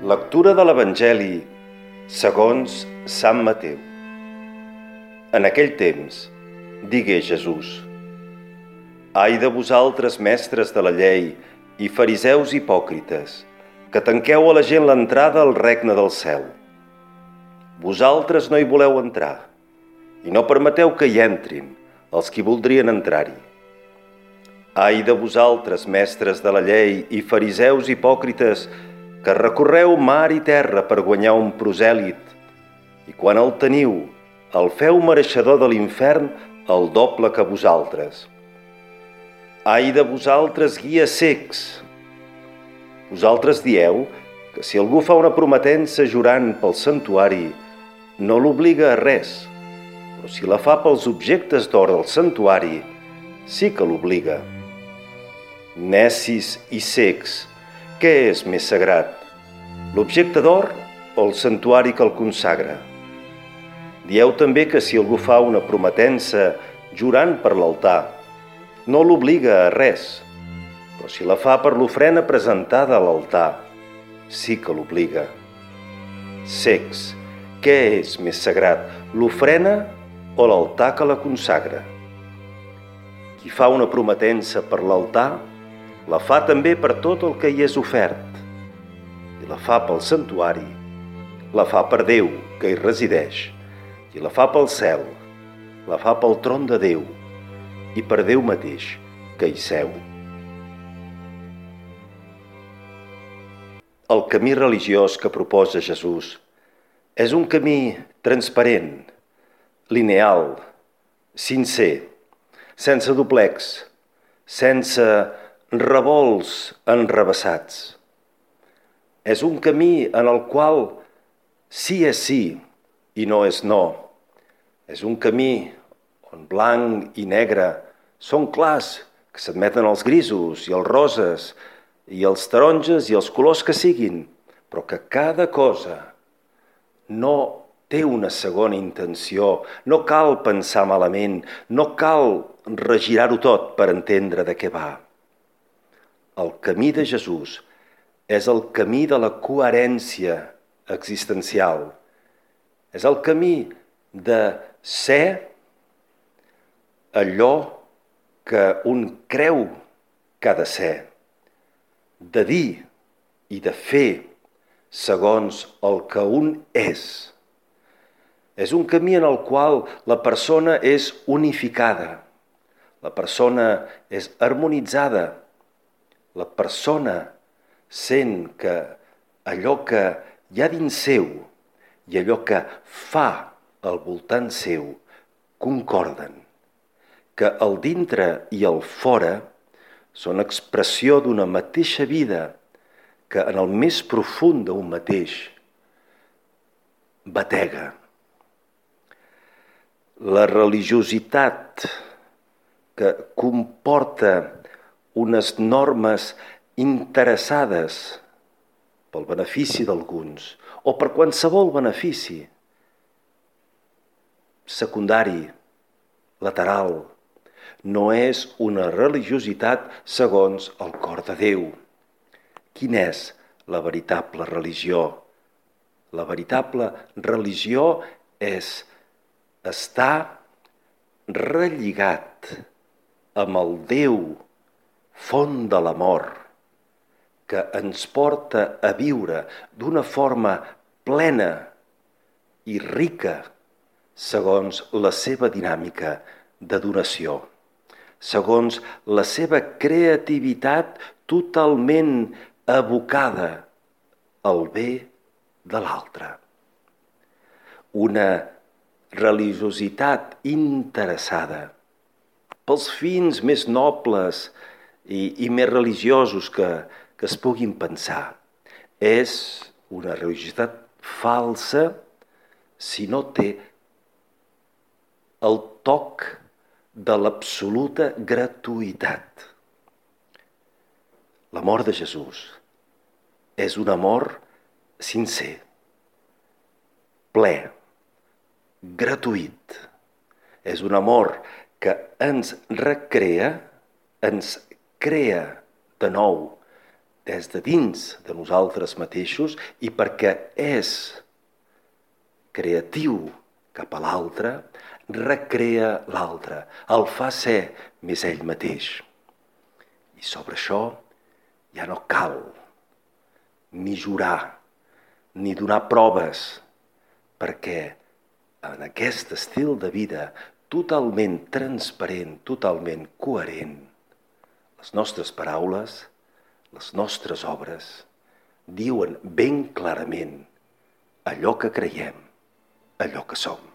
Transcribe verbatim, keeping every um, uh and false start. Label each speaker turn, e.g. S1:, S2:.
S1: Lectura de l'Evangeli segons Sant Mateu. En aquell temps digué Jesús: Ai de vosaltres, mestres de la llei i fariseus hipòcrites, que tanqueu a la gent l'entrada al regne del cel. Vosaltres no hi voleu entrar, i no permeteu que hi entrin els qui voldrien entrar-hi. Ai de vosaltres, mestres de la llei i fariseus hipòcrites, que recorreu mar i terra per guanyar un prosèlit, i quan el teniu, el feu mereixedor de l'infern el doble que vosaltres. Ai de vosaltres, guies cecs! Vosaltres dieu que si algú fa una prometença jurant pel santuari, no l'obliga a res, però si la fa pels objectes d'or del santuari, sí que l'obliga. Necis i cecs! Què és més sagrat, l'objecte d'or o el santuari que el consagra? Dieu també que si algú fa una prometença jurant per l'altar, no l'obliga a res, però si la fa per l'ofrena presentada a l'altar, sí que l'obliga. Cecs, què és més sagrat, l'ofrena o l'altar que la consagra? Qui fa una prometença per l'altar, la fa també per tot el que hi és ofert, i la fa pel santuari, la fa per Déu, que hi resideix, i la fa pel cel, la fa pel tron de Déu, i per Déu mateix, que hi seu. El camí religiós que proposa Jesús és un camí transparent, lineal, sincer, sense doblecs, sense revolts enrevessats. És un camí en el qual sí és sí i no és no. És un camí on blanc i negre són clars, que s'admeten els grisos i els roses i els taronges i els colors que siguin, però que cada cosa no té una segona intenció, no cal pensar malament, no cal regirar-ho tot per entendre de què va. El camí de Jesús és el camí de la coherència existencial. És el camí de ser allò que un creu que ha de ser, de dir i de fer segons el que un és. És un camí en el qual la persona és unificada, la persona és harmonitzada, la persona sent que allò que hi ha dins seu i allò que fa al voltant seu concorden, que el dintre i el fora són expressió d'una mateixa vida que en el més profund d'un mateix batega. La religiositat que comporta unes normes interessades pel benefici d'alguns o per qualsevol benefici secundari, lateral, no és una religiositat segons el cor de Déu. Quina és la veritable religió? La veritable religió és estar relligat amb el Déu, font de l'amor, que ens porta a viure d'una forma plena i rica segons la seva dinàmica de donació, segons la seva creativitat totalment abocada al bé de l'altre. Una religiositat interessada pels fins més nobles i, i més religiosos que, que es puguin pensar. És una religiositat falsa si no té el toc de l'absoluta gratuïtat. L'amor de Jesús és un amor sincer, ple, gratuït. És un amor que ens recrea, ens crea de nou, des de dins de nosaltres mateixos i perquè és creatiu cap a l'altre, recrea l'altre, el fa ser més ell mateix. I sobre això ja no cal ni jurar, ni donar proves, perquè en aquest estil de vida totalment transparent, totalment coherent, les nostres paraules, les nostres obres, diuen ben clarament allò que creiem, allò que som.